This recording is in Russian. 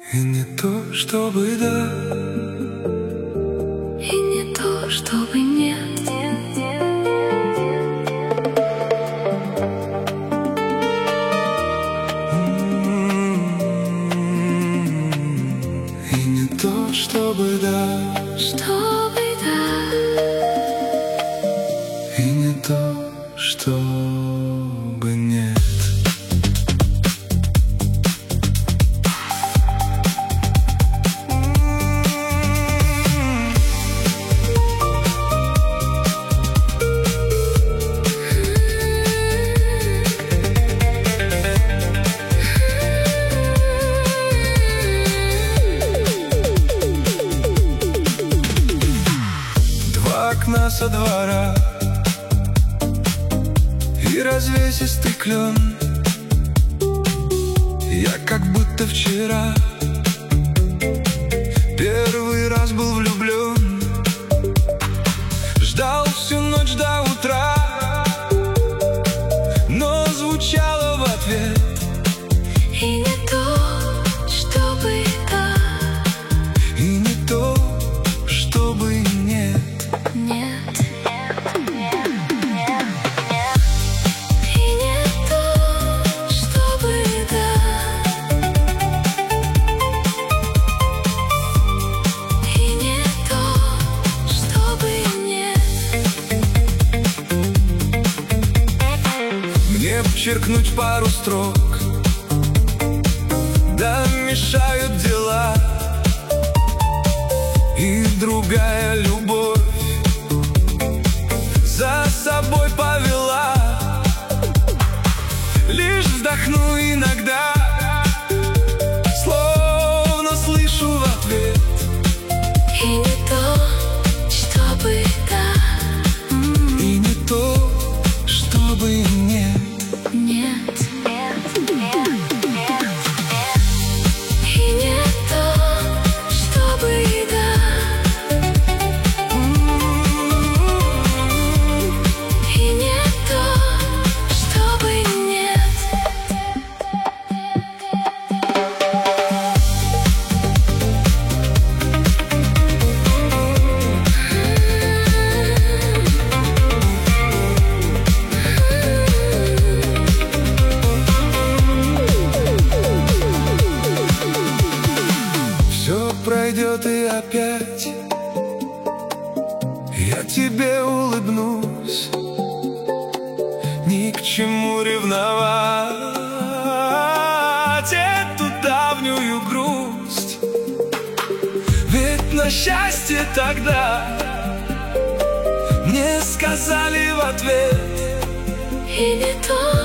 И не то, чтобы да, и не то, чтобы нет. И не то, чтобы да, Чтобы да, и не то, чтобы нет. Окна со двора и развесистый клен. Я как будто вчера первый раз был влюблен. Ждал всю ночь до утра, но звучало в ответ: и не то, чтобы да, и не то, чтобы нет. нет, нет, нет, нет. И не то, чтобы да, и не то, чтобы нет. Мне подчеркнуть пару строк, да мешают дела и другая любовь за собой повела. Лишь вздохну иногда, словно слышу в ответ: И не то, чтобы да, и не то, чтобы нет. нет, нет, нет, нет, нет. И не то, чтобы да, и не то, чтобы нет. Все пройдет и опять я тебе улыбнусь. Ни к чему ревновать эту давнюю грусть, ведь на счастье тогда мне сказали в ответ: И не то,